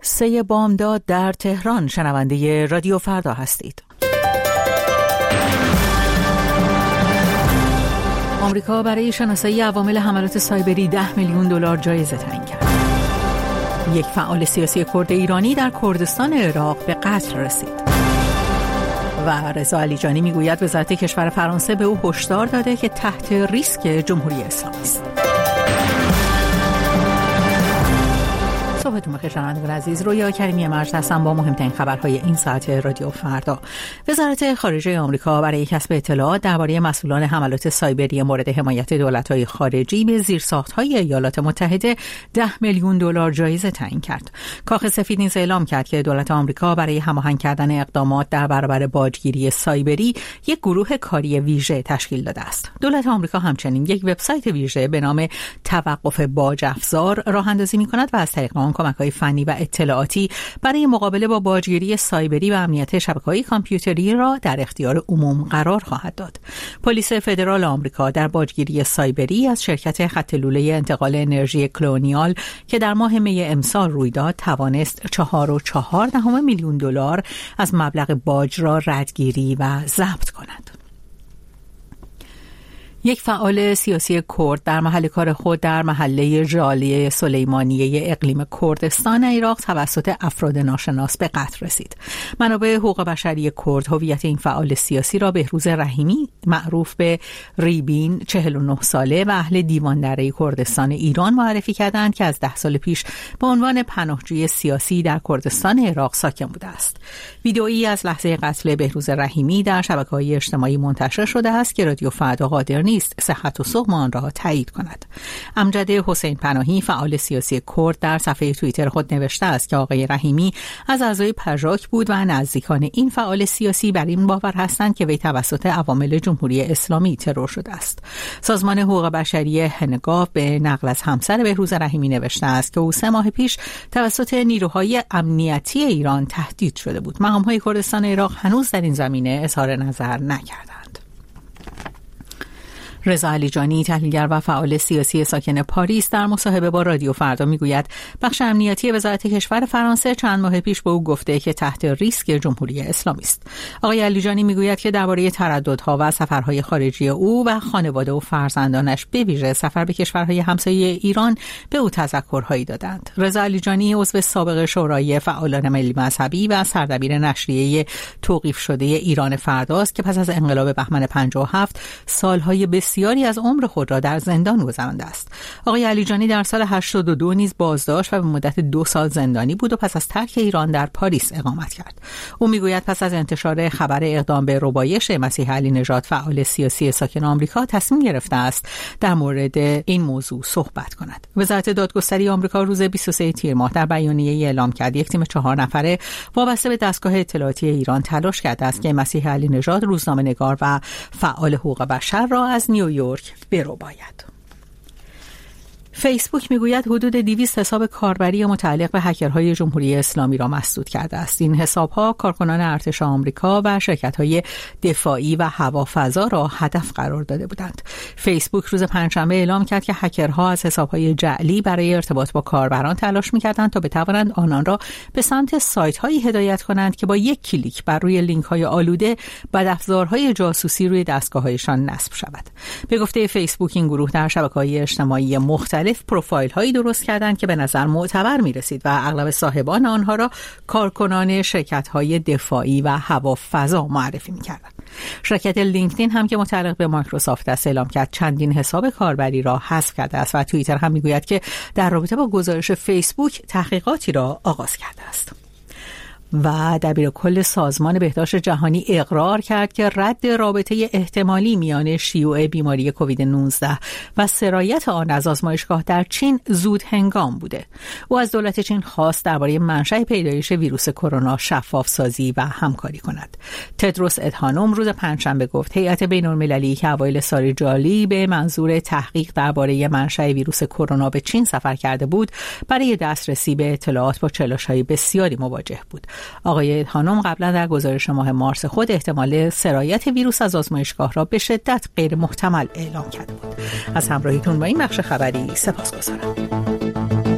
3 بامداد در تهران. شنونده رادیو فردا هستید. آمریکا برای شناسایی عوامل حملات سایبری $10 میلیون جایزه تعیین کرد. یک فعال سیاسی کرد ایرانی در کردستان عراق به قتل رسید. و رضا علیجانی میگوید وزارت کشور فرانسه به او هشدار داده که تحت ریسک جمهوری اسلامی است. صبحتون بخیر شنوندگان عزیز. رویا کریمی مرج هستم با مهمترین خبرهای این ساعت رادیو فردا. وزارت خارجه آمریکا برای کسب اطلاعات درباره مسئولان حملات سایبری مورد حمایت دولت‌های خارجی به زیرساخت‌های ایالات متحده $10 میلیون جایزه تعیین کرد. کاخ سفید نیز اعلام کرد که دولت آمریکا برای هماهنگ کردن اقدامات در برابر باجگیری سایبری یک گروه کاری ویژه تشکیل داده است. دولت آمریکا همچنین یک وبسایت ویژه به نام توقف باج افزار راه اندازی می‌کند و از طریق آن کمک‌های فنی و اطلاعاتی برای مقابله با باجگیری سایبری و امنیت شبکه‌های کامپیوتری را در اختیار عموم قرار خواهد داد. پلیس فدرال آمریکا در باجگیری سایبری از شرکت خط لوله انتقال انرژی کلونیال که در ماه می امسال روی داد توانست $4.4 میلیون از مبلغ باج را ردگیری و ضبط کند. یک فعال سیاسی کرد در محل کار خود در محله ژاله سلیمانیه اقلیم کردستان عراق توسط افراد ناشناس به قتل رسید. منابع حقوق بشری کرد هویت این فعال سیاسی را بهروز رحیمی معروف به ریبین 49 ساله و اهل دیوان دره کردستان ایران معرفی کردند که از 10 سال پیش به عنوان پناهجوی سیاسی در کردستان عراق ساکن بوده است. ویدئویی از لحظه قتل بهروز رحیمی در شبکه‌های اجتماعی منتشر شده است که رادیو فردا قادر نیست صحت و سقم آن را تایید کند. امجد حسین پناهی فعال سیاسی کرد در صفحه توییتر خود نوشته است که آقای رحیمی از اعضای پژاک بود و نزدیکان این فعال سیاسی بر این باور هستند که وی توسط عوامل جمهوری اسلامی ترور شده است. سازمان حقوق بشری هنگاف به نقل از همسر بهروز رحیمی نوشته است که او 3 ماه پیش توسط نیروهای امنیتی ایران تهدید شده بود. مقام‌های کردستان عراق هنوز در این زمینه اظهار نظر نکردند. رضا علیجانی تحلیلگر و فعال سیاسی ساکن پاریس در مصاحبه با رادیو فردا میگوید بخش امنیتی وزارت کشور فرانسه چند ماه پیش به او گفته که تحت ریسک جمهوری اسلامی است. آقای علیجانی میگوید که درباره ترددها و سفرهای خارجی او و خانواده و فرزندانش به ویژه سفر به کشورهای همسایه ایران به او تذکرهایی دادند. رضا علیجانی عضو سابق شورای فعالان ملی مذهبی و سردبیر نشریه توقیف شده ایران فرداست که پس از انقلاب بهمن 57 سالهای بسیاری از عمر خود را در زندان گذرانده است. آقای علیجانی در سال 82 نیز بازداشت و به مدت 2 سال زندانی بود و پس از ترک ایران در پاریس اقامت کرد. او میگوید پس از انتشار خبر اقدام به ربایش مسیح علی نژاد فعال سیاسی ساکن آمریکا تصمیم گرفته است در مورد این موضوع صحبت کند. وزارت دادگستری آمریکا روز 23 تیر ماه در بیانیه‌ای اعلام کرد یک تیم 4 نفره وابسته به دستگاه اطلاعاتی ایران تلاش کرده است که مسیح علی نژاد روزنامه‌نگار و فعال حقوق بشر را از نیویورک برباید. فیسبوک میگوید حدود 200 حساب کاربری متعلق به هکرهای جمهوری اسلامی را مسدود کرده است. این حسابها کارکنان ارتش آمریکا و شرکت‌های دفاعی و هوافضا را هدف قرار داده بودند. فیسبوک روز پنجشنبه اعلام کرد که هکرها از حساب‌های جعلی برای ارتباط با کاربران تلاش می‌کردند تا بتوانند آنان را به سمت سایت‌هایی هدایت کنند که با یک کلیک بر روی لینک‌های آلوده بدافزارهای جاسوسی روی دستگاه‌هایشان نصب شود. به گفته فیسبوک این گروه در شبکه‌های اجتماعی مختلف پروفایل هایی درست کردند که به نظر معتبر می رسید و اغلب صاحبان آنها را کارکنان شرکت های دفاعی و هوافضا معرفی می کردند. شرکت لینکدین هم که متعلق به مایکروسافت است اعلام کرد چندین حساب کاربری را حذف کرده است و توییتر هم می گوید که در رابطه با گزارش فیسبوک تحقیقاتی را آغاز کرده است. و دبیرکل سازمان بهداشت جهانی اقرار کرد که رد رابطه احتمالی میان شیوع بیماری کووید 19 و سرایت آن از آزمایشگاه در چین زود هنگام بوده. او از دولت چین خواست درباره منشأ پیدایش ویروس کرونا شفاف سازی و همکاری کند. تدروس ادهانوم روز پنجشنبه گفت هیئت بین‌المللی که اوایل سال جاری به منظور تحقیق درباره منشأ ویروس کرونا به چین سفر کرده بود برای دسترسی به اطلاعات با چالش‌های بسیاری مواجه بود. آقای ادهانوم قبلا در گزارش ماه مارس خود احتمال سرایت ویروس از آزمایشگاه را به شدت غیر محتمل اعلام کرده بود. از همراهیتون با این بخش خبری سپاسگزارم.